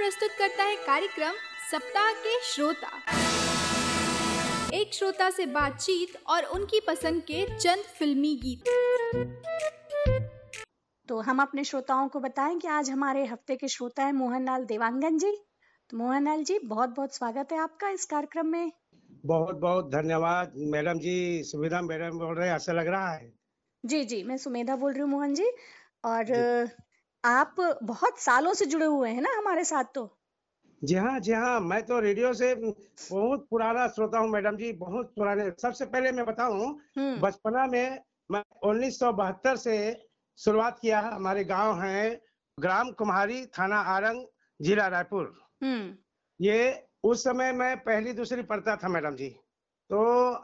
प्रस्तुत करता है कार्यक्रम सप्ताह के श्रोता। एक श्रोता से बातचीत और उनकी पसंद के चंद फिल्मी गीत। तो हम अपने श्रोताओं को बताएं कि आज हमारे हफ्ते के श्रोता है मोहनलाल देवांगन जी। तो मोहनलाल जी, बहुत बहुत स्वागत है आपका इस कार्यक्रम में। बहुत बहुत धन्यवाद मैडम जी। सुविधा मैडम बोल रहे हैं, ऐसा लग रहा है। जी जी, मैं सुमेधा बोल रही हूँ मोहन जी। और जी आप बहुत सालों से जुड़े हुए हैं ना हमारे साथ। तो जी हाँ, जी हाँ, मैं तो रेडियो से बहुत पुराना श्रोता हूँ मैडम जी, बहुत पुराने। सबसे पहले मैं बताऊं, बचपना में मैं 1972 से शुरुआत किया। हमारे गांव है ग्राम कुम्हारी, थाना आरंग, जिला रायपुर। ये उस समय मैं पहली दूसरी पढ़ता था मैडम जी। तो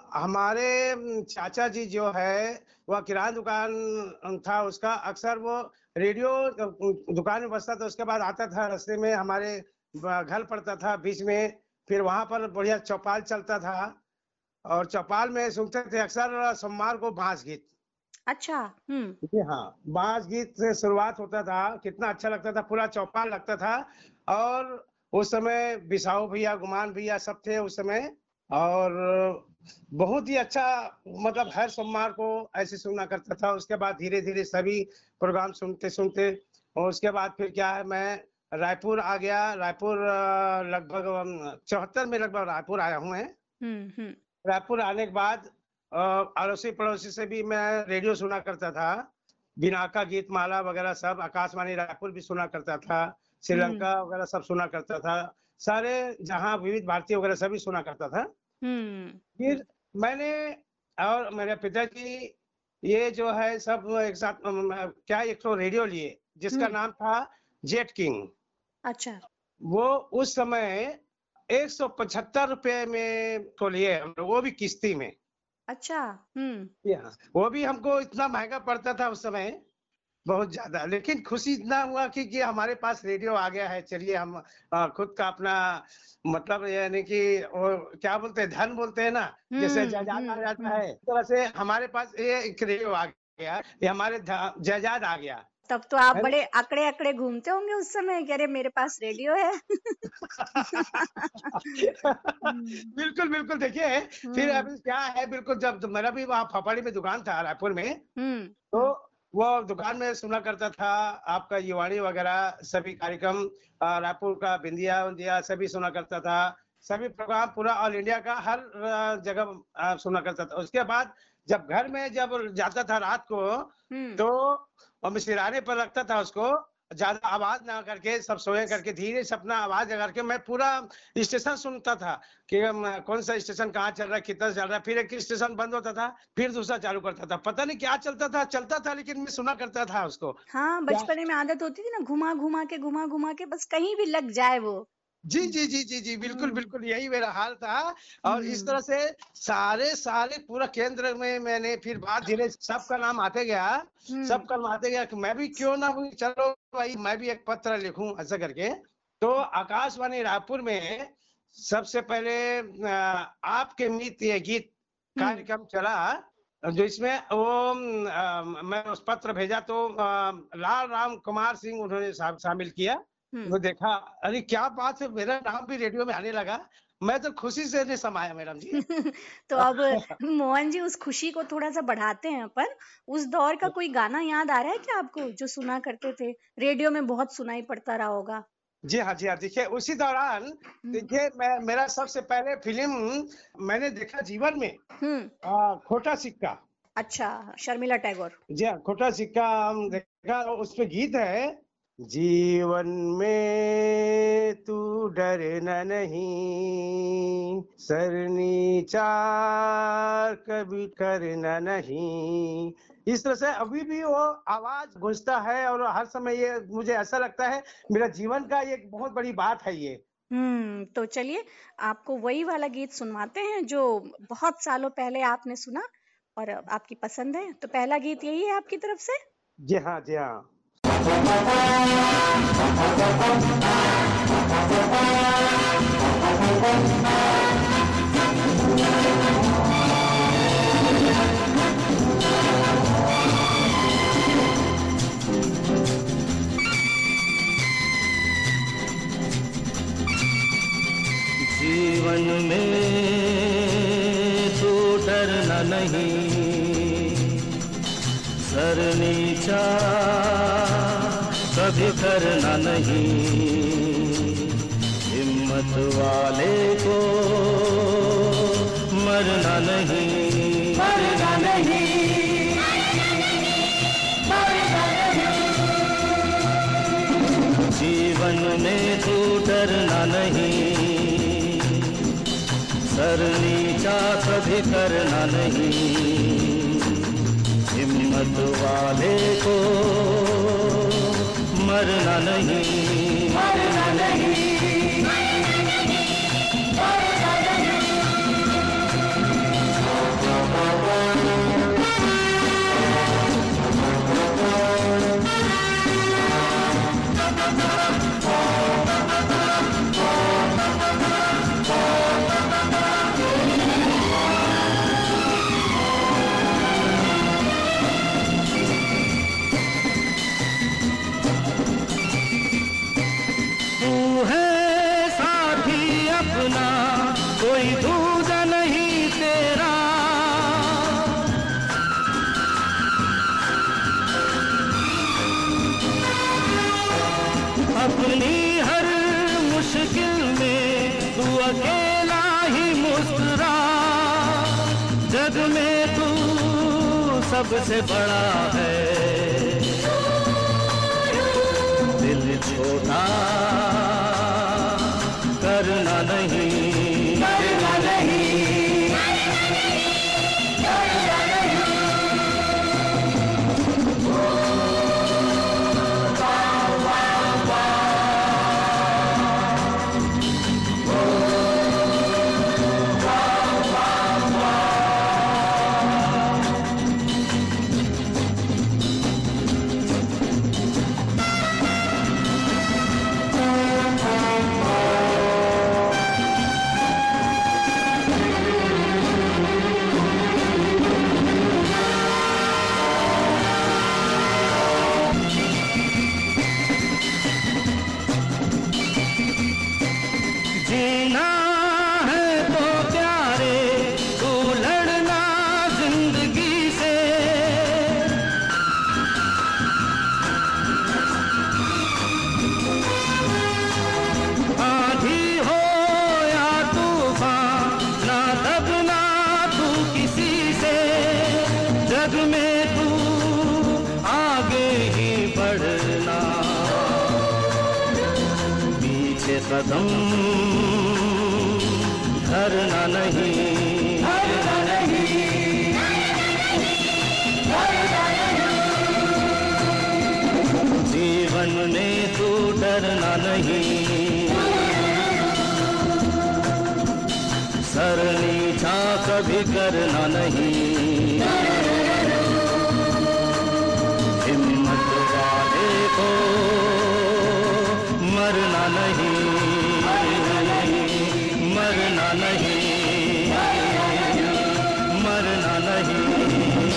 हमारे चाचा जी जो है वह किराना दुकान था उसका, अक्सर वो रेडियो दुकान में बसता था। उसके बाद आता था, रास्ते में हमारे घर पड़ता था बीच में, फिर वहां पर बढ़िया चौपाल चलता था और चौपाल में सुनते थे अक्सर सोमवार को बांस गीत। अच्छा। जी हाँ, बांस गीत से शुरुआत होता था। कितना अच्छा लगता था, पूरा चौपाल लगता था। और उस समय बिसाऊ भैया, गुमान भैया सब थे उस समय। और बहुत ही अच्छा, मतलब हर सोमवार को ऐसे सुनना करता था। उसके बाद धीरे धीरे सभी प्रोग्राम सुनते सुनते, और उसके बाद फिर क्या है, मैं रायपुर आ गया। रायपुर लगभग 74 में लगभग रायपुर आया हूँ मैं। रायपुर आने के बाद अड़ोसी पड़ोसी से भी मैं रेडियो सुना करता था। बिनाका गीत माला वगैरह सब, आकाशवाणी रायपुर भी सुना करता था, श्रीलंका वगैरह सब सुना करता था। सारे जहां विविध भारती वगैरह सभी सुना करता था। फिर मैंने और मेरे पिताजी ये जो है सब एक साथ क्या एक तो रेडियो लिए जिसका नाम था जेट किंग। अच्छा। वो उस समय 175 रुपए में तो लिए हम लोग, वो भी किस्ती में। अच्छा। वो भी हमको इतना महंगा पड़ता था उस समय, बहुत ज्यादा। लेकिन खुशी इतना हुआ कि हमारे पास रेडियो आ गया है। चलिए हम खुद का अपना, मतलब यानी कि वो क्या बोलते हैं, धन बोलते हैं ना, जैसे जायदाद आ जाता है, इस तरह से हमारे पास ये एक रेडियो आ गया, ये हमारे जायदाद आ गया। तब तो आप बड़े अकड़े अकड़े घूमते होंगे उस समय कि अरे मेरे पास रेडियो है। बिल्कुल बिल्कुल। देखिए फिर अभी क्या है, बिल्कुल जब मेरा भी वहाँ फपाड़ी में दुकान था रायपुर में, तो वो दुकान में सुना करता था आपका युवाणी वगैरह सभी कार्यक्रम, रायपुर का बिंदिया उंदिया सभी सुना करता था। सभी प्रोग्राम पूरा ऑल इंडिया का हर जगह सुना करता था। उसके बाद जब घर में जब जाता था रात को, तो हम सिराने पर रखता था उसको, ज्यादा आवाज ना करके, सब सोए करके धीरे से अपना आवाज करके मैं पूरा स्टेशन सुनता था कि कौन सा स्टेशन कहाँ चल रहा है, कितना चल रहा है। फिर एक स्टेशन बंद होता था, फिर दूसरा चालू करता था। पता नहीं क्या चलता था लेकिन मैं सुना करता था उसको। हाँ, बचपने में आदत होती थी ना, घुमा घुमा के बस कहीं भी लग जाए वो। जी जी जी जी जी, बिल्कुल बिल्कुल यही मेरा हाल था। और इस तरह से सारे सारे पूरा केंद्र में मैंने फिर बात धीरे सबका नाम आते गया, सबका नाम आते गया कि मैं भी क्यों ना हूँ, चलो भाई मैं भी एक पत्र लिखूं ऐसा करके। तो आकाशवाणी रायपुर में सबसे पहले आपके मित्र ये गीत कार्यक्रम चला, जो इसमें वो मैं उस पत्र भेजा तो लाल राम कुमार सिंह उन्होंने शामिल किया। वो देखा, अरे क्या बात है, मेरा नाम भी रेडियो में आने लगा। मैं तो खुशी से नहीं समाया मैडम जी। तो अब मोहन जी, उस खुशी को थोड़ा सा बढ़ाते हैं अपन। उस दौर का कोई गाना याद आ रहा है क्या आपको जो सुना करते थे, रेडियो में बहुत सुनाई पड़ता रहा होगा? जी हाँ, जी हाँ। देखिए उसी दौरान, देखिए मेरा सबसे पहले फिल्म मैंने देखा जीवन में खोटा सिक्का। अच्छा, शर्मिला टैगोर। जी हाँ, खोटा सिक्का हम देखा। उसमें गीत है, जीवन में तू डरना नहीं, सर नीचा कभी करना नहीं। इस तरह से अभी भी वो आवाज गूंजता है और हर समय ये मुझे ऐसा लगता है मेरा जीवन का एक बहुत बड़ी बात है ये। तो चलिए आपको वही वाला गीत सुनवाते हैं जो बहुत सालों पहले आपने सुना और आपकी पसंद है। तो पहला गीत यही है आपकी तरफ से? जी हाँ, जी हाँ। सर नीचा कभी करना नहीं, हिम्मत वाले को मरना नहीं, मरना नहीं, मरना नहीं। जीवन में तू डरना नहीं, सर नीचा कभी करना नहीं, हिम्मत वाले को मरना नहीं, मरना नहीं, मरना नहीं। कोई दूजा नहीं तेरा, अपनी हर मुश्किल में तू अकेला ही मुस्कुरा, जग में तू सबसे बड़ा है, दिल छोटा करना नहीं, करना नहीं, करना नहीं। वाह वाह वाह, वाह वाह। जीना है तो प्यारे तू लड़ना जिंदगी से, आंधी हो या तूफान ना दबना तू किसी से, जग में तू आगे ही बढ़ना, पीछे कदम धरना नहीं, धरना नहीं, धरना नहीं। जीवन में तू डरना नहीं, सर नीचा कभी करना नहीं, हिम्मत वाले को मरना नहीं, मरना नहीं, मरना नहीं।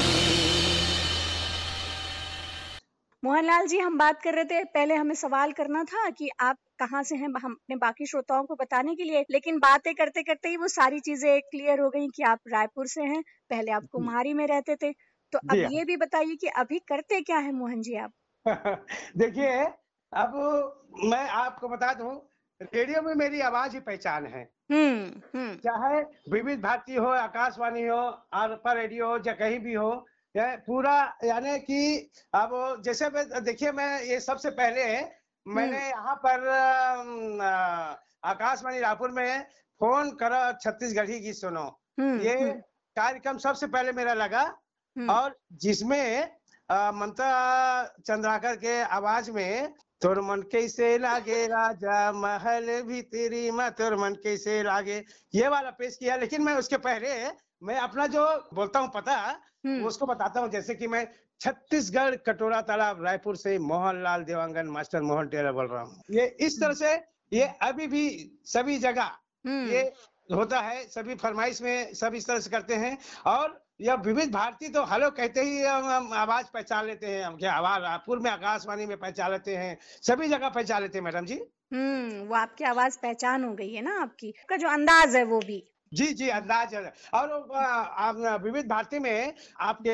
मोहनलाल जी, हम बात कर रहे थे, पहले हमें सवाल करना था कि आप कहाँ से हैं, हम अपने बाकी श्रोताओं को बताने के लिए, लेकिन बातें करते करते ही वो सारी चीजें क्लियर हो गई कि आप रायपुर से हैं, पहले आप कुम्हारी में रहते थे। तो अब ये भी बताइए कि अभी करते क्या है मोहन जी आप? देखिए, अब मैं आपको बता दूं, रेडियो में मेरी आवाज ही पहचान है। चाहे विविध भारती हो, आकाशवाणी हो, अरपा रेडियो हो, या कहीं भी हो, पूरा यानी कि अब जैसे देखिए, मैं ये सबसे पहले मैंने यहाँ पर आकाशवाणी रायपुर में फोन करा छत्तीसगढ़ी गीत सुनो, ये कार्यक्रम सबसे पहले मेरा लगा, और जिसमें ममता चंद्राकर के आवाज में तोर मन कैसे लागे राजा महल भीतरी में तोर मन कैसे लागे, ये वाला पेश किया। लेकिन मैं उसके पहले मैं अपना जो बोलता हूँ पता उसको बताता हूँ, जैसे कि मैं छत्तीसगढ़ कटोरा तालाब रायपुर से मोहनलाल देवांगन मास्टर मोहन टेलर बोल रहा हूँ। ये इस तरह से ये अभी भी सभी जगह ये होता है, सभी फरमाइश में सब इस तरह से करते हैं। और यह विविध भारती तो हेलो कहते ही हम आवाज पहचान लेते हैं, हम क्या आवाज रायपुर में आकाशवाणी में पहचान लेते हैं, सभी जगह पहचान लेते हैं मैडम जी। वो आपकी आवाज पहचान हो गई है ना, आपकी का जो अंदाज है वो भी जी जी, अंदाज है। और आप विविध भारती में आपके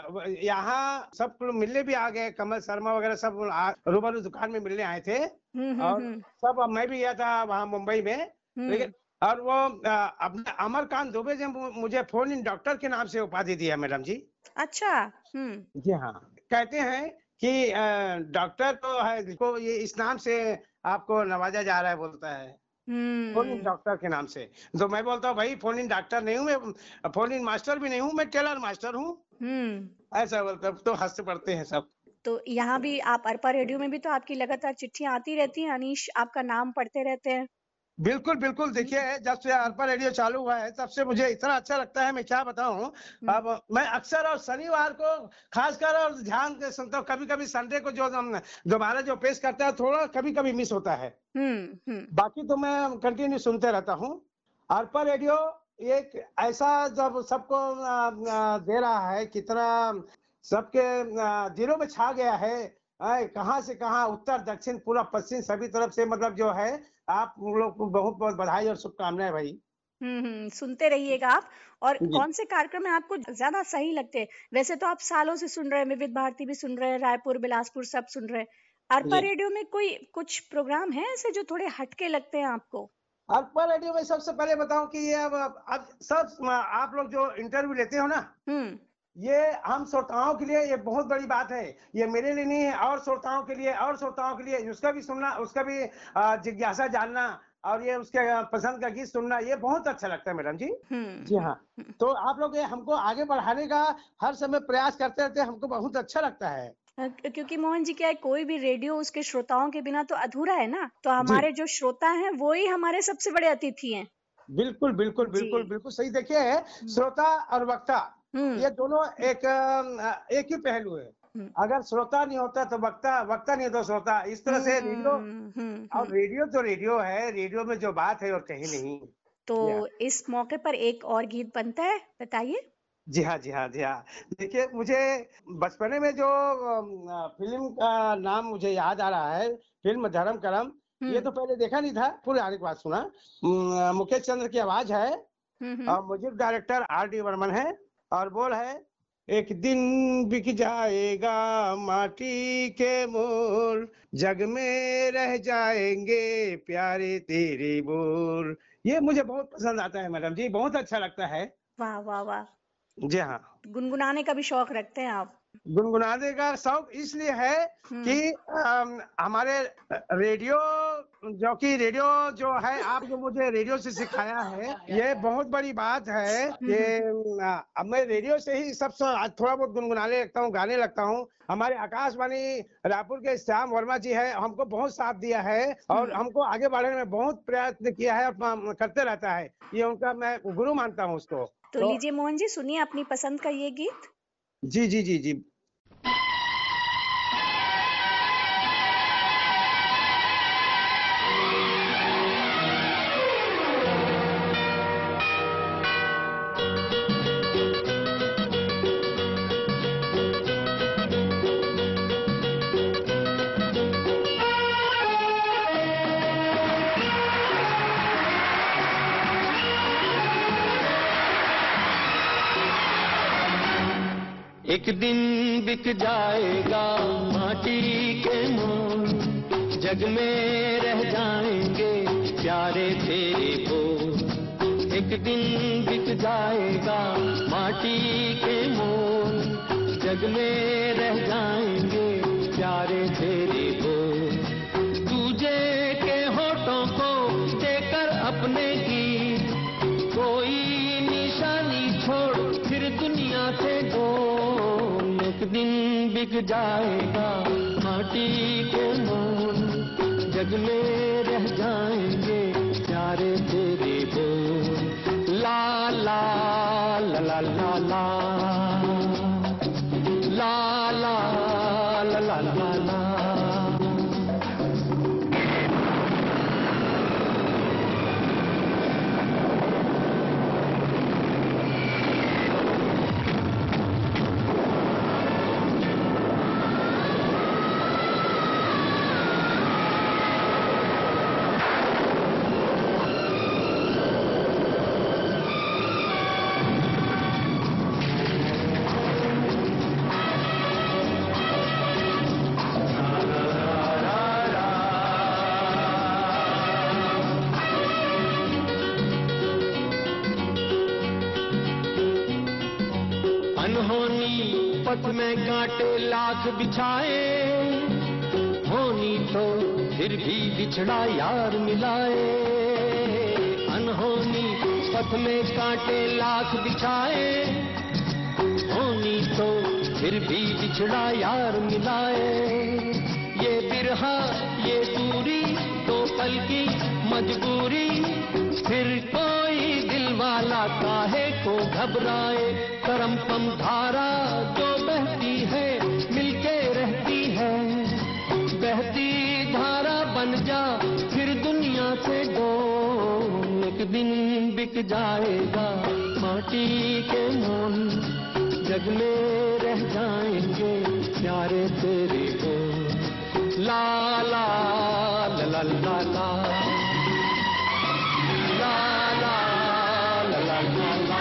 यहाँ सब लोग मिलने भी आ गए, कमल शर्मा वगैरह सब रूबरू दुकान में मिलने आए थे। और हम्म। सब, मैं भी गया था वहाँ मुंबई में, लेकिन हम्म। और वो अपने अमरकांत दुबे जी मुझे फोन इन डॉक्टर के नाम से उपाधि दी है मैडम जी। अच्छा। हम्म। जी हाँ, कहते हैं कि डॉक्टर तो है, इसको ये इस नाम से आपको नवाजा जा रहा है, बोलता है फोन इन हम्म। डॉक्टर के नाम से। तो मैं बोलता हूँ भाई, फोन इन डॉक्टर नहीं हूँ मैं, फोन इन मास्टर भी नहीं हूँ, मैं टेलर मास्टर हूँ। हम्म। ऐसा बोलता, तो हंस पड़ते हैं सब। तो यहाँ भी आप अरपा रेडियो में भी तो आपकी लगातार चिट्ठियां आती रहती हैं, अनीश आपका नाम पढ़ते रहते हैं। बिल्कुल बिल्कुल, हम्म। देखिए जब से अरपा रेडियो चालू हुआ है तब से मुझे इतना अच्छा लगता है, मैं क्या बताऊं। हम्म। अब मैं अक्सर और शनिवार को खासकर और ध्यान से सुनता हूँ, कभी कभी संडे को जो हम दोबारा जो पेश करता है थोड़ा कभी कभी मिस होता है, हम्म। बाकी तो मैं कंटिन्यू सुनते रहता हूँ। अरपा रेडियो एक ऐसा जब सबको दे रहा है, कितना सबके दिलों में छा गया है। कहाँ से कहाँ, उत्तर दक्षिण पूरा पश्चिम सभी तरफ से, मतलब जो है, आप लोग को बहुत बहुत बधाई और शुभकामनाएं भाई। सुनते रहिएगा आप। और जी कौन से कार्यक्रम है आपको ज्यादा सही लगते हैं? वैसे तो आप सालों से सुन रहे हैं, विविध भारती भी सुन रहे हैं, रायपुर बिलासपुर सब सुन रहे हैं। अरपा जी। रेडियो में कोई कुछ प्रोग्राम है ऐसे जो थोड़े हटके लगते हैं आपको? अरपा रेडियो में सबसे पहले बताऊं कि ये अब सब आप लोग जो इंटरव्यू लेते हो ना, हम्म। ये हम श्रोताओं के लिए ये बहुत बड़ी बात है। ये मेरे लिए नहीं है, और श्रोताओं के लिए, और श्रोताओं के लिए, उसका भी सुनना, उसका भी जिज्ञासा जानना, और ये उसके पसंद का गीत सुनना, ये बहुत अच्छा लगता है मैडम जी। जी हम्म। हाँ। तो आप लोग ये हमको आगे बढ़ाने का हर समय प्रयास करते रहते हैं, हमको बहुत अच्छा लगता है। क्योंकि मोहन जी क्या है, कोई भी रेडियो उसके श्रोताओं के बिना तो अधूरा है ना। तो जी, हमारे जो श्रोता हैं वो ही हमारे सबसे बड़े अतिथि हैं। बिल्कुल बिल्कुल जी। बिल्कुल बिल्कुल सही। देखिए, हम्म। श्रोता और वक्ता, हम्म। ये दोनों एक ही पहलू है। हम्म। अगर श्रोता नहीं होता तो वक्ता, वक्ता नहीं तो श्रोता, इस तरह से रेडियो। और हम्म। रेडियो तो रेडियो है, रेडियो में जो बात है और कहीं नहीं। तो जी हाँ, इस मौके पर एक और गीत बनता है, बताइए। जी हाँ, जी हाँ, जी हाँ। देखिए, मुझे बचपने में जो फिल्म का नाम मुझे याद आ रहा है, फिल्म धर्म करम। ये हम्म। तो पहले देखा नहीं था, पूरे आने के बाद सुना। मुकेश चंद्र की आवाज है, हम्म। और music director R D Burman है, और बोल है, एक दिन बिक जाएगा माटी के मोल, जग में रह जाएंगे प्यारे तेरे बोल। ये मुझे बहुत पसंद आता है मैडम जी, बहुत अच्छा लगता है। वाह वाह वाह। जी हाँ। गुनगुनाने का भी शौक रखते हैं आप? गुनगुनाने का शौक इसलिए है कि हम्म। हमारे रेडियो, जो कि रेडियो जो है, आप जो मुझे रेडियो से सिखाया है, ये बहुत बड़ी बात है कि हम्म। अब मैं रेडियो से ही सब थोड़ा बहुत गुनगुनाने लगता हूँ, गाने लगता हूँ। हमारे आकाशवाणी रायपुर के श्याम वर्मा जी है, हमको बहुत साथ दिया है और हमको आगे बढ़ने में बहुत प्रयत्न किया है, और करते रहता है। ये उनका मैं गुरु मानता हूँ उसको। तो तो लीजिए मोहन जी, सुनिए अपनी पसंद का ये गीत। जी जी जी जी। एक दिन बिक जाएगा माटी के मोल, जग में रह जाएंगे प्यारे तेरे बोल। एक दिन बिक जाएगा माटी के मोल, जग में रह जाएंगे प्यारे तेरे बोल। तुझे के होठों को देकर अपने गीत, कोई निशानी छोड़ फिर दुनिया से डोल। एक दिन बिक जाएगा माटी के मोल, जग में रह जाएंगे प्यारे तेरे बोल। ला ला ला ला ला ला ला ला ला ला ला। पथ में कांटे लाख बिछाए, होनी तो फिर भी बिछड़ा यार मिलाए। अनहोनी पथ में कांटे लाख बिछाए, होनी तो फिर भी बिछड़ा यार मिलाए। ये बिरहा ये दूरी तो पल की मजबूरी, फिर कोई दिल वाला काहे को घबराए। करम पम धारा जो बहती है मिलके रहती है, बहती धारा बन जा फिर दुनिया से दो। एक दिन बिक जाएगा माटी के मोल, जग में रह जाएंगे प्यारे तेरे को। ला ला ला ला ला ला ला ला ला ला ला ला।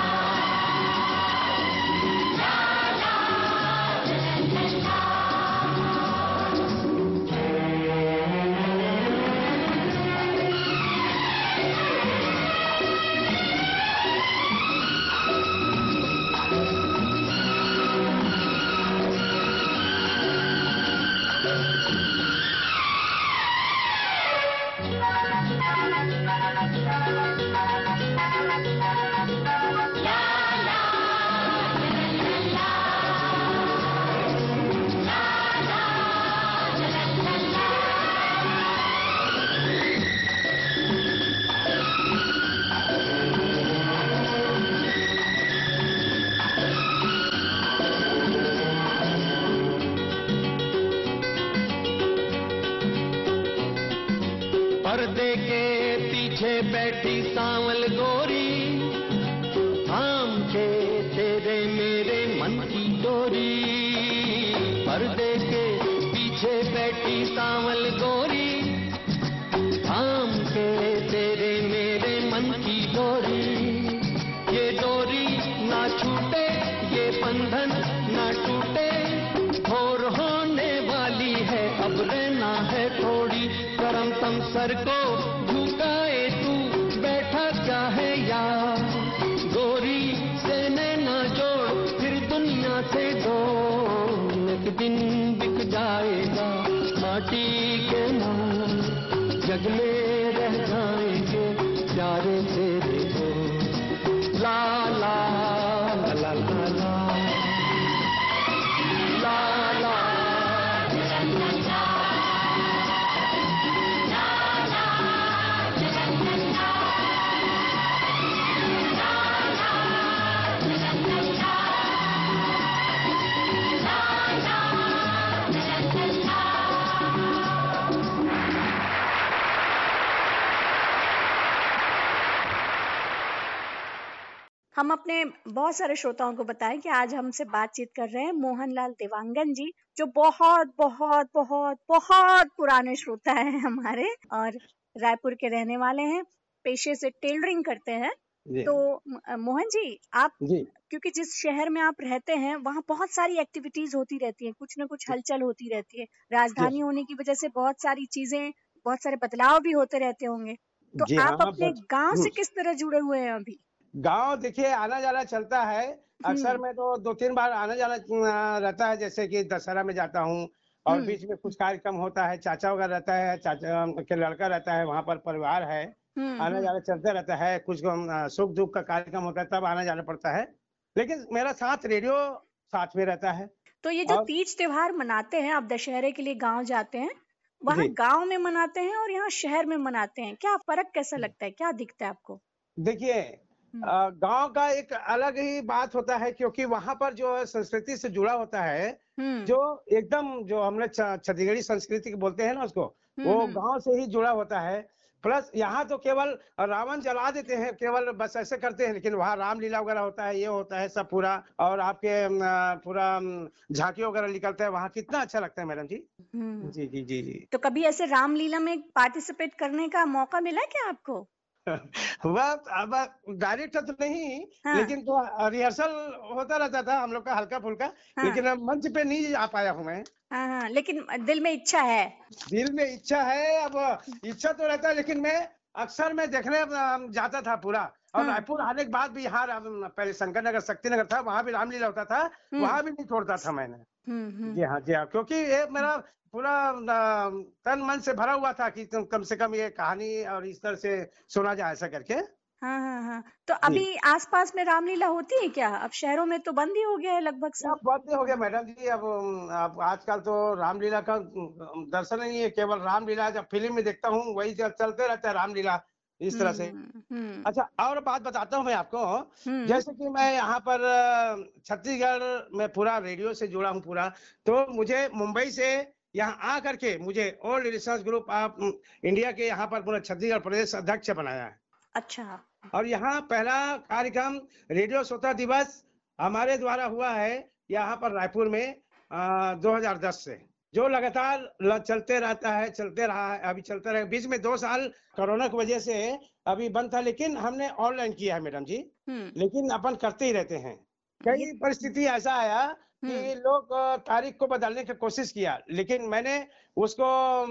पर्दे के पीछे बैठी सांवल गोरी, थाम के तेरे मेरे मन की डोरी। पर्दे के पीछे बैठी सांवल गोरी, थाम के तेरे मेरे मन की डोरी। ये डोरी ना छूटे ये बंधन ना टूटे, भोर होने वाली है अब रहना है थोड़ी। करम तम सर को झुकाए तू बैठा क्या है यार, गोरी से नैना जोड़ फिर दुनिया से दो। एक दिन बिक जाएगा माटी के मोल, जग में रह जाएंगे प्यारे तेरे को। ला ला ला ला ला ला ला ला। हम अपने बहुत सारे श्रोताओं को बताएं कि आज हमसे बातचीत कर रहे हैं मोहनलाल देवांगन जी, जो बहुत बहुत बहुत बहुत पुराने श्रोता हैं हमारे और रायपुर के रहने वाले हैं, पेशे से टेलरिंग करते हैं। तो मोहन जी, आप क्योंकि जिस शहर में आप रहते हैं वहाँ बहुत सारी एक्टिविटीज होती रहती हैं, कुछ न कुछ हलचल होती रहती है। राजधानी होने की वजह से बहुत सारी चीजें, बहुत सारे बदलाव भी होते रहते होंगे। तो आप अपने गांव से किस तरह जुड़े हुए हैं अभी? गांव देखिए आना जाना चलता है, अक्सर मैं तो 2-3 बार आना जाना रहता है। जैसे कि दशहरा में जाता हूँ और बीच में कुछ कार्यक्रम होता है, चाचा वगैरह रहता है, चाचा के लड़का रहता है, वहाँ पर परिवार है, आना जाना चलता रहता है। कुछ सुख दुख का कार्यक्रम होता है तब आना जाना पड़ता है, लेकिन मेरा साथ रेडियो साथ में रहता है। तो ये जो तीज त्योहार मनाते हैं, आप दशहरे के लिए गाँव जाते हैं, वहाँ गाँव में मनाते हैं और यहाँ शहर में मनाते हैं, क्या फर्क कैसा लगता है, क्या दिखता है आपको? देखिए गांव का एक अलग ही बात होता है, क्योंकि वहां पर जो संस्कृति से जुड़ा होता है, जो एकदम जो हम लोग छत्तीसगढ़ी संस्कृति बोलते हैं ना उसको, वो गांव से ही जुड़ा होता है। प्लस यहाँ तो केवल रावण जला देते हैं, केवल बस ऐसे करते हैं, लेकिन वहाँ रामलीला वगैरह होता है, ये होता है सब पूरा, और आपके पूरा झांकी वगैरह निकलता है वहाँ, कितना अच्छा लगता है मैडम जी। जी जी जी जी। तो कभी ऐसे रामलीला में पार्टिसिपेट करने का मौका मिला क्या आपको? वह डायरेक्ट तो नहीं, लेकिन तो रिहर्सल होता रहता था हम लोग का हल्का फुल्का, लेकिन मंच पे नहीं आ पाया हूँ मैं। हाँ, लेकिन दिल में इच्छा है। दिल में इच्छा है, अब इच्छा तो रहता है, लेकिन मैं अक्सर मैं देखने जाता था पूरा, और हाँ। रायपुर आने के बाद भी यहाँ पहले शंकर नगर शक्तिनगर था, वहां भी रामलीला होता था, वहां भी नहीं छोड़ता था मैंने। जी हाँ, जी हाँ, क्योंकि ये मेरा पूरा तन मन से भरा हुआ था कि कम से कम ये कहानी और इस तरह से सुना जाए ऐसा करके। हाँ। तो जी, अभी आसपास में रामलीला होती है क्या? अब शहरों में तो बंद ही हो गया है लगभग अब सब। बहुत दिन हो गया मैडम जी। अब आजकल तो रामलीला का दर्शन नहीं है, केवल रामलीला जब फिल्म में देखता हूँ वही चलते रहता है रामलीला इस तरह से। हम्म। अच्छा, और बात बताता हूँ मैं आपको। हम्म। जैसे कि मैं यहाँ पर छत्तीसगढ़ में पूरा रेडियो से जुड़ा हूँ पूरा, तो मुझे मुंबई से यहाँ आ करके मुझे all listeners group of India के यहाँ पर पूरा छत्तीसगढ़ प्रदेश अध्यक्ष बनाया है। अच्छा। और यहाँ पहला कार्यक्रम रेडियो श्रोता दिवस हमारे द्वारा हुआ है यहाँ पर रायपुर में 2010 से, जो लगातार चलते रहता है, चलते रहा है, अभी चलता रहे। बीच में 2 साल कोरोना की वजह से अभी बंद था, लेकिन हमने ऑनलाइन किया है मैडम जी। लेकिन अपन करते ही रहते हैं। ये कई परिस्थिति ऐसा आया कि लोग तारीख को बदलने की कोशिश किया, लेकिन मैंने उसको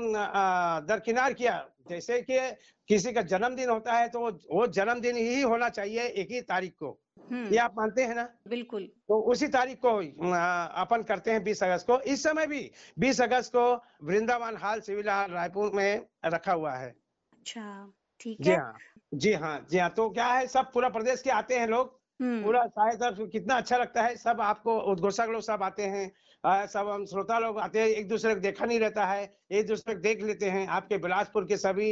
दरकिनार किया। जैसे कि किसी का जन्मदिन होता है तो वो जन्मदिन ही होना चाहिए एक ही तारीख को, ये आप मानते हैं ना? बिल्कुल। तो उसी तारीख को अपन करते हैं 20 अगस्त को। इस समय भी 20 अगस्त को Vrindavan hall civil hall Raipur में रखा हुआ है। अच्छा, ठीक जी है। हाँ, जी हाँ, जी हाँ। तो क्या है, सब पूरा प्रदेश के आते हैं लोग, पूरा शायद कितना अच्छा लगता है। सब आपको उद्घोषक लोग सब आते हैं, सब हम श्रोता लोग आते हैं। एक दूसरे को देखा नहीं रहता है, एक दूसरे को देख लेते हैं। आपके बिलासपुर के सभी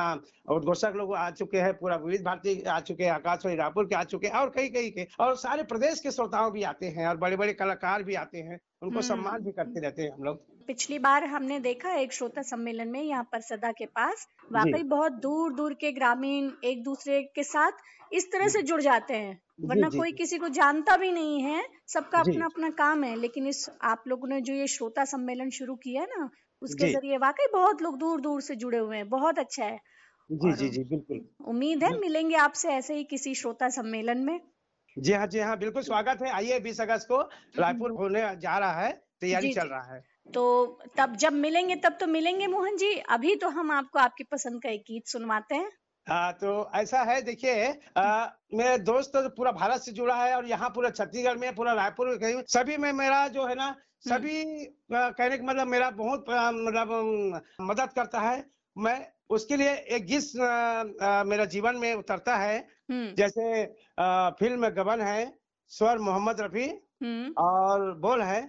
उद्घोषक लोग आ चुके हैं, पूरा विविध भारती आ चुके हैं, आकाशवाणी रायपुर के आ चुके हैं, और कई कई के, और सारे प्रदेश के श्रोताओं भी आते हैं, और बड़े बड़े कलाकार भी आते हैं। उनको सम्मान भी करते रहते हैं हम लोग। पिछली बार हमने देखा एक श्रोता सम्मेलन में यहाँ पर सदा के पास, जी, वाकई बहुत दूर दूर के ग्रामीण एक दूसरे के साथ इस तरह से जुड़ जाते हैं, जी, वरना जी, कोई जी, किसी को जानता भी नहीं है, सबका जी, अपना अपना काम है। लेकिन इस आप लोगों ने जो ये श्रोता सम्मेलन शुरू किया ना, उसके जी, जरिए वाकई बहुत लोग दूर दूर से जुड़े हुए हैं, बहुत अच्छा है। जी, और जी, जी, बिल्कुल। उम्मीद है मिलेंगे आपसे ऐसे ही किसी श्रोता सम्मेलन में। जी हाँ, जी हाँ, बिल्कुल स्वागत है। आइए 20 अगस्त को रायपुर होने जा रहा है, तैयारी जी चल जी। रहा है। तो तब जब मिलेंगे तब तो मिलेंगे मोहन जी, अभी तो हम आपको आपकी पसंद का एक गीत सुनवाते हैं। हाँ, तो ऐसा है, देखिए, मेरे दोस्त तो पूरा भारत से जुड़ा है, और यहाँ पूरा छत्तीसगढ़ में, पूरा रायपुर में, कहीं सभी में मेरा जो है ना, सभी कहने का मतलब मेरा बहुत मतलब मदद करता है। मैं उसके लिए एक गीत मेरा जीवन में उतरता है। हम्म। जैसे फिल्म गबन है, स्वर मोहम्मद रफी, हम्म। और बोल है,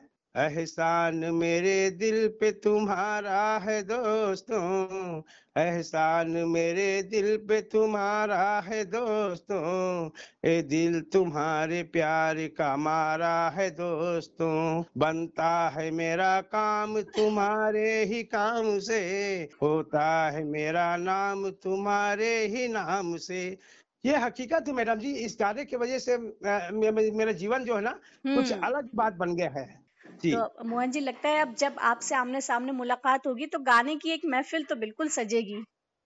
एहसान मेरे दिल पे तुम्हारा है दोस्तों, एहसान मेरे दिल पे तुम्हारा है दोस्तों, ए दिल तुम्हारे प्यार का मारा है दोस्तों, बनता है मेरा काम तुम्हारे ही काम से, होता है मेरा नाम तुम्हारे ही नाम से। ये हकीकत है मैडम जी। इस गाने की वजह से मेरा जीवन जो है ना, कुछ अलग बात बन गया है। जी। तो मोहन जी, लगता है अब जब आपसे आमने सामने मुलाकात होगी तो गाने की एक महफिल तो बिल्कुल सजेगी।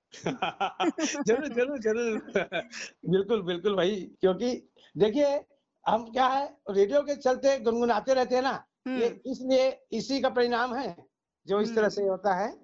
जरूर जरूर जरूर। बिल्कुल बिल्कुल भाई, क्योंकि देखिए, हम क्या है, रेडियो के चलते गुनगुनाते रहते हैं ना, ये इसलिए इसी का परिणाम है जो इस तरह से होता है।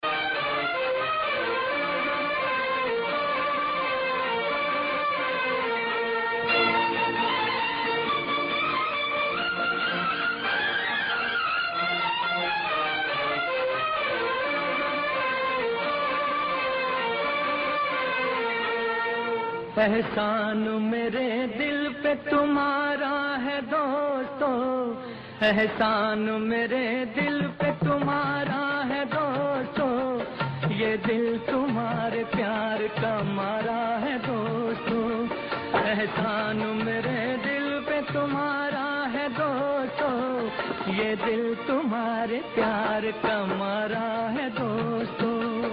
एहसान मेरे दिल पे तुम्हारा है दोस्तों, एहसान मेरे दिल पे तुम्हारा है दोस्तों, ये दिल तुम्हारे प्यार का मारा है दोस्तों, एहसान मेरे दिल पे तुम्हारा है दोस्तों, ये दिल तुम्हारे प्यार का मारा है दोस्तों।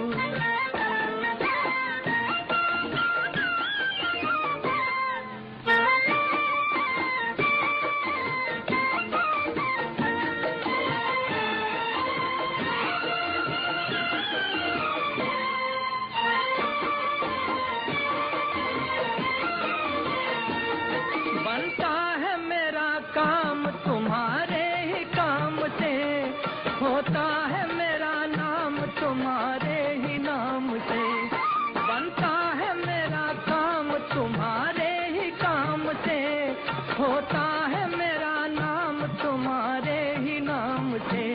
बनता है मेरा काम तुम्हारे ही काम से, होता है मेरा नाम तुम्हारे ही नाम से, बनता है मेरा काम तुम्हारे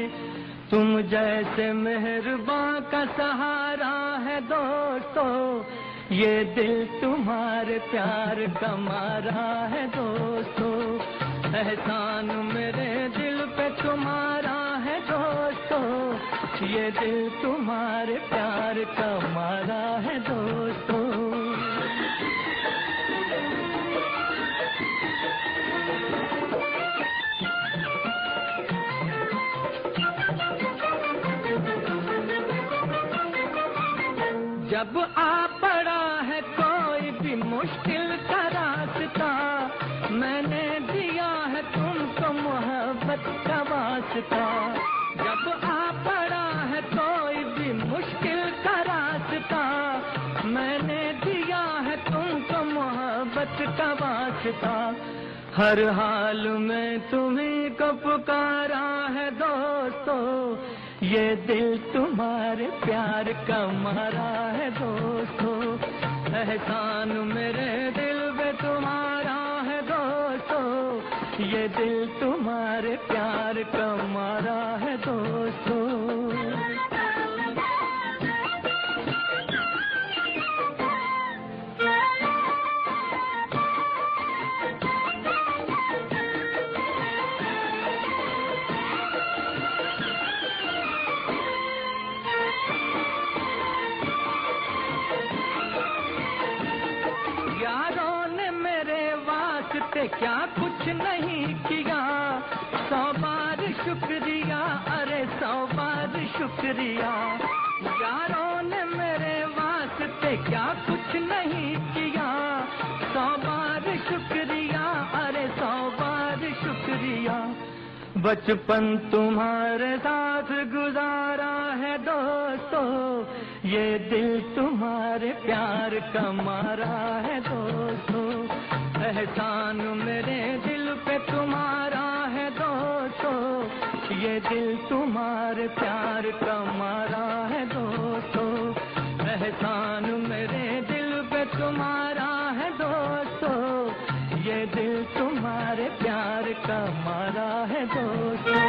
तुम जैसे मेहरबां का सहारा है दोस्तों, ये दिल तुम्हारे प्यार का मारा है दोस्तों। एहसान मेरे दिल पे तुम्हारा है दोस्तों, ये दिल तुम्हारे प्यार का मारा है दोस्तों। जब आ पड़ा है कोई भी मुश्किल का रास्ता, मैंने दिया है तुमको मोहब्बत का वास्ता। जब आ पड़ा है कोई भी मुश्किल का रास्ता, मैंने दिया है तुमको मोहब्बत का वास्ता। हर हाल में तुम्हीं को पुकारा है दोस्तों, ये दिल तुम्हारे प्यार का मारा है दोस्तों। एहसान मेरे दिल पे तुम्हारा है दोस्तों, ये दिल तुम्हारे प्यार का मारा है दोस्तों। क्या कुछ नहीं किया, 100 बार शुक्रिया, अरे 100 बार शुक्रिया। यारों ने मेरे वास्ते क्या कुछ नहीं किया, 100 बार शुक्रिया, अरे 100 बार शुक्रिया। बचपन तुम्हारे साथ गुजारा है दोस्तों, ये दिल तुम्हारे प्यार का मारा है दोस्तों। एहसान मेरे दिल पे तुम्हारा है दोस्तों, ये दिल तुम्हारे प्यार का मारा है दोस्तों। एहसान मेरे दिल पे तुम्हारा है दोस्तों, ये दिल तुम्हारे प्यार का मारा है दोस्तों।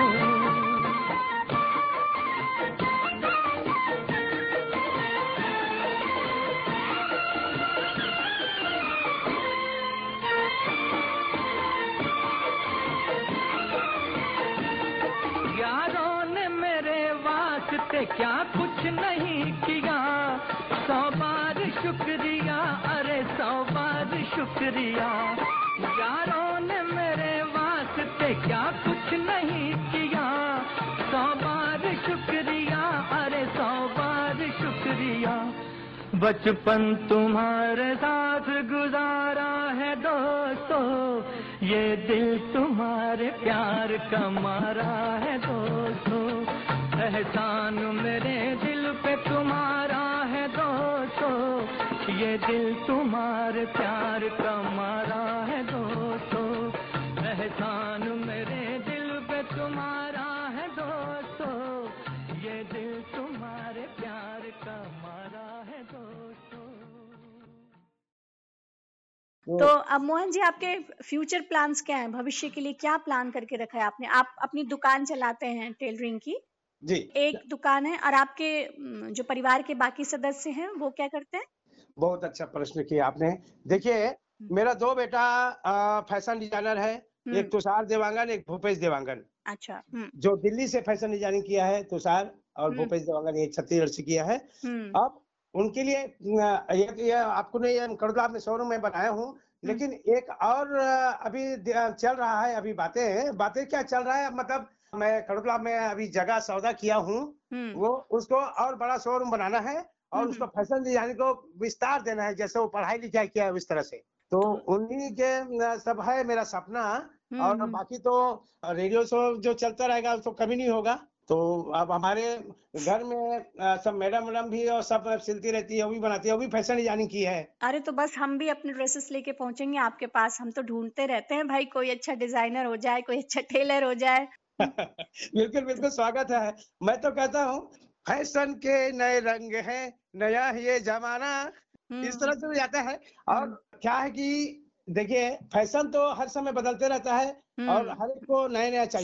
क्या कुछ नहीं किया, 100 बार शुक्रिया, अरे 100 बार शुक्रिया। यारों ने मेरे वास्ते क्या कुछ नहीं किया, 100 बार शुक्रिया, अरे 100 बार शुक्रिया। बचपन तुम्हारे साथ गुजारा है दोस्तों, ये दिल तुम्हारे प्यार का मारा है दोस्तों। एहसान मेरे दिल पे तुम्हारा है दोस्तों, ये दिल तुम्हारे प्यार का मारा है दोस्तों। एहसान मेरे दिल पे तुम्हारा है दोस्तों, ये दिल तुम्हारे प्यार का मारा है दोस्तों। तो अब मोहन जी, आपके फ्यूचर प्लान्स क्या हैं? भविष्य के लिए क्या प्लान करके रखा है आपने? आप अपनी दुकान चलाते हैं टेलरिंग की जी, एक दुकान है, और आपके जो परिवार के बाकी सदस्य हैं वो क्या करते हैं? बहुत अच्छा प्रश्न किया आपने। देखिए, मेरा 2 बेटा फैशन डिजाइनर है, एक तुषार देवांगन, एक भूपेश देवांगन। अच्छा। जो दिल्ली से फैशन डिजाइनिंग किया है तुषार, और भूपेश देवांगन ये छत्तीसगढ़ से किया है। अब उनके लिए ये आपको नहीं, कड़ोदला में शोरूम में बनाया हूँ, लेकिन एक और अभी चल रहा है, अभी बातें क्या चल रहा है, मतलब मैं कड़ोदला में अभी जगह सौदा किया हूँ, वो उसको और बड़ा शोरूम बनाना है, और उसको फैशन डिजाइनिंग को विस्तार देना है, जैसे वो पढ़ाई लिखाई किया है उस तरह से। तो उन्हीं के सब है मेरा सपना, और बाकी तो रेडियो शो जो चलता रहेगा उसको कमी नहीं होगा। तो अब हमारे घर में सब मैडम भी और सब सिलती रहती है, वो भी बनाती है, वो भी फैशन डिजाइनिंग की है। अरे तो बस हम भी अपने ड्रेसेस लेके पहुंचेंगे आपके पास। हम तो ढूंढते रहते हैं भाई, कोई अच्छा डिजाइनर हो जाए, कोई अच्छा टेलर हो जाए। बिल्कुल बिल्कुल, स्वागत है। मैं तो कहता हूँ फैशन के नए रंग हैं, नया ये जमाना, इस तरह से जाता है। और क्या है कि देखिए, फैशन तो हर समय बदलते रहता है, और हर एक को नया नया चाहिए।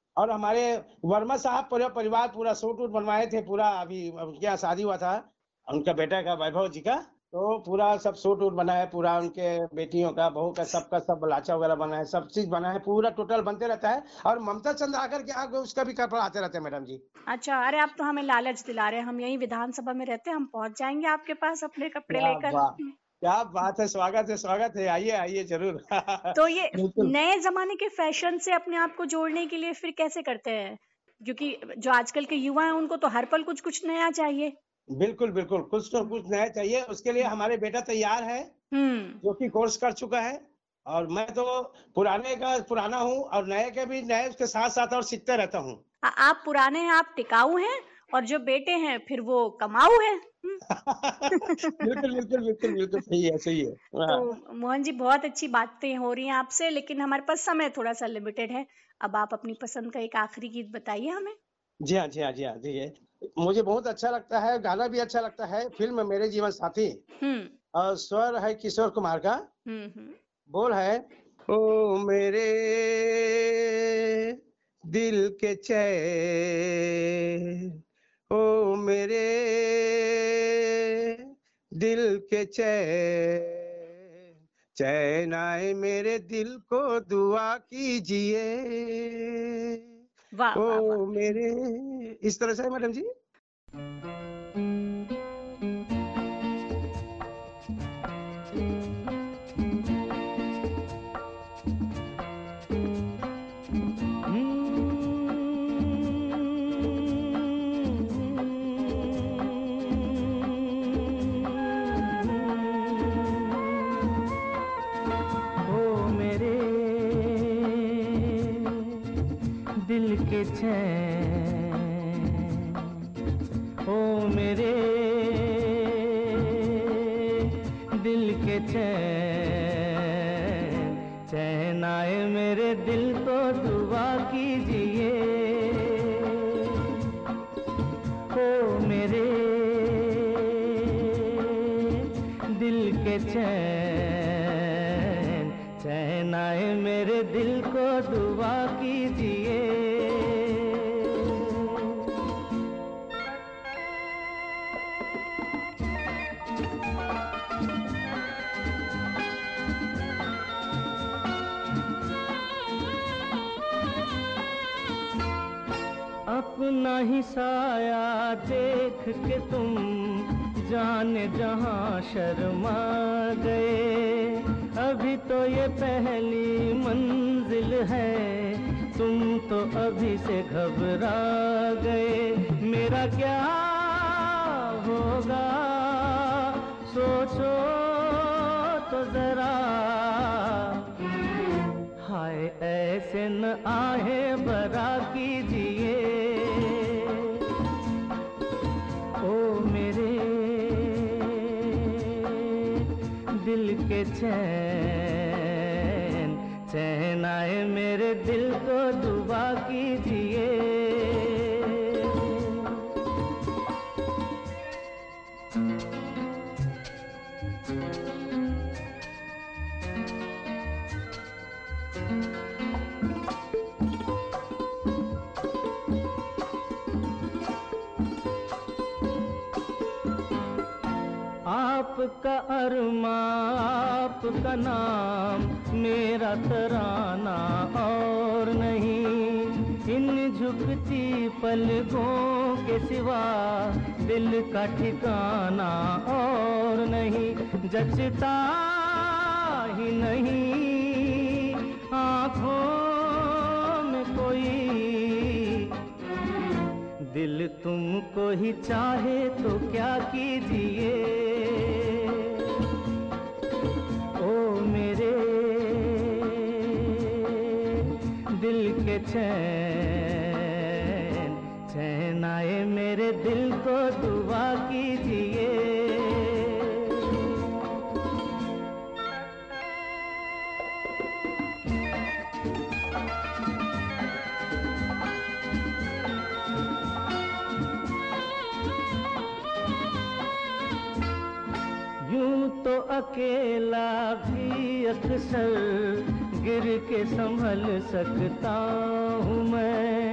और हमारे वर्मा साहब पूरा परिवार पूरा सूट वूट बनवाए थे पूरा, अभी उनके यहाँ शादी हुआ था उनका बेटा का, वैभव जी का, तो पूरा सब सूट वूट बना है पूरा, उनके बेटियों का, बहू का, सबका सब लाचा वगैरह बना है, सब चीज बना है, पूरा टोटल बनते रहता है। और ममता चंद्र आकर के आगे उसका भी कपड़ा आते रहते हैं मैडम जी। अच्छा, अरे आप तो हमें लालच दिला रहे हैं, हम यही विधानसभा में रहते हैं, हम पहुंच जाएंगे आपके पास अपने कपड़े क्या लेकर। बात, क्या बात है, स्वागत है, आइए आइए जरूर। तो ये बिल्कुल नए जमाने के फैशन से अपने आप को जोड़ने के लिए फिर कैसे करते हैं? क्योंकि जो आजकल के युवा हैं उनको तो हर पल कुछ कुछ नया चाहिए। बिल्कुल बिल्कुल, कुछ तो कुछ नया चाहिए, उसके लिए हमारे बेटा तैयार है, हम्म। जो कि कोर्स कर चुका है। और मैं तो पुराने का पुराना हूँ और नए के भी नए, उसके साथ साथ और सीखता रहता हूँ। आप पुराने हैं, आप टिकाऊ हैं, और जो बेटे हैं फिर वो कमाऊ हैं। बिल्कुल बिल्कुल बिल्कुल बिल्कुल, सही है सही है। हाँ तो मोहन जी, बहुत अच्छी बातें हो रही हैं आपसे, लेकिन हमारे पास समय थोड़ा सा लिमिटेड है। अब आप अपनी पसंद का एक आखिरी गीत बताइए हमें। जी हाँ जी हाँ जी हाँ जी है। मुझे बहुत अच्छा लगता है, गाना भी अच्छा लगता है, फिल्म मेरे जीवन साथी, हम्म। और स्वर है किशोर कुमार का, हम्म। बोल है, ओ मेरे दिल के चैन, ओ मेरे दिल के चैन, चैन आए मेरे दिल को दुआ कीजिए, वाह वाह वाह। ओ मेरे, इस तरह से है मैडम जी। दिल के चैन, ओ मेरे दिल के चैन, चैन आए मेरे दिल को दुआ कीजिए, ओ मेरे दिल के चैन, चैन आए मेरे दिल को दुआ कीजिए। अपना ही साया देख के तुम जाने जहां शर्मा गए, अभी तो ये पहली मंजिल है, तुम तो अभी से घबरा गए, मेरा क्या होगा सोचो तो जरा, हाय ऐसे न आहे बरा कीजिए, ओ मेरे दिल के चैन, चैन आए मेरे दिल को दुआ कीजिए। आपका अरमा आपका नाम मेरा तराना और नहीं, इन झुकती पलकों के सिवा दिल का ठिकाना और नहीं, जचता ही नहीं आँखों में कोई, दिल तुमको ही चाहे तो क्या कीजिए, ओ मेरे दिल के चैन, चैन आए मेरे दिल को दुआ कीजिए। यूं तो अकेला भी अक्सर गिर के संभल सकता हूँ मैं,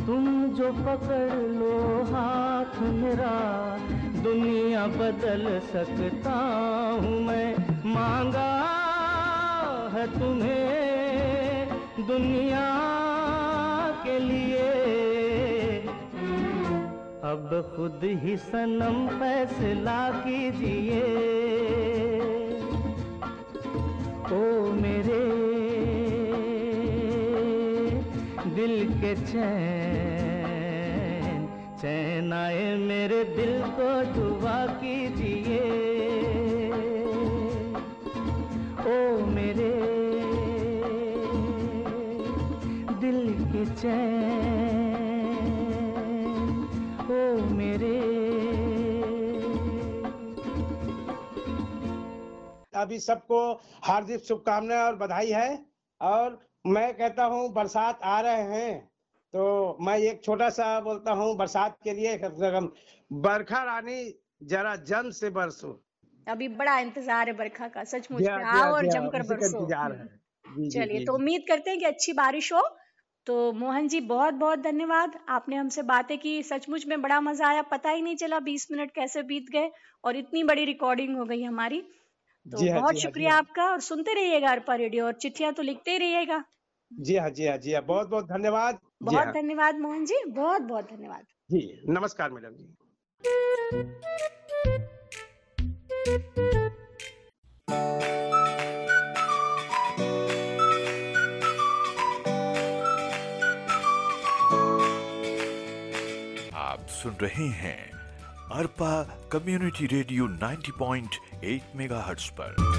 तुम जो पकड़ लो हाथ मेरा, दुनिया बदल सकता हूँ मैं। मांगा है तुम्हें दुनिया के लिए, अब खुद ही सनम फैसला कीजिए। ओ मेरे दिल के चैन, चैन आए मेरे दिल को दुआ कीजिए। ओ मेरे दिल के चैन, ओ मेरे। अभी सबको हार्दिक शुभकामनाएं और बधाई है। और मैं कहता हूँ बरसात आ रहे हैं, तो मैं एक छोटा सा बोलता हूँ बरसात के लिए, बरखा रानी जरा जम से बरसो। अभी बड़ा इंतजार है बरखा का, सचमुच जी में हाँ, जी हाँ, आओ और जी हाँ, जमकर उसी का बरसो। इंतजार है। जी जी चलिए, जी तो जी। उम्मीद करते हैं कि अच्छी बारिश हो। तो मोहन जी बहुत बहुत धन्यवाद, आपने हमसे बातें की, सचमुच में बड़ा मजा आया, पता ही नहीं चला 20 मिनट कैसे बीत गए और इतनी बड़ी रिकॉर्डिंग हो गई हमारी। तो जी हाँ, बहुत जी हाँ, जी शुक्रिया हाँ। आपका, और सुनते रहिएगा अरपा रेडियो, और चिट्ठियां तो लिखते ही रहिएगा। जी हाँ, जी हाँ, जी हाँ, बहुत बहुत धन्यवाद। जी बहुत हाँ, धन्यवाद मोहन जी, बहुत बहुत धन्यवाद। जी नमस्कार मैडम जी। आप सुन रहे हैं अरपा कम्युनिटी रेडियो 90.8 मेगाहर्ट्ज पर।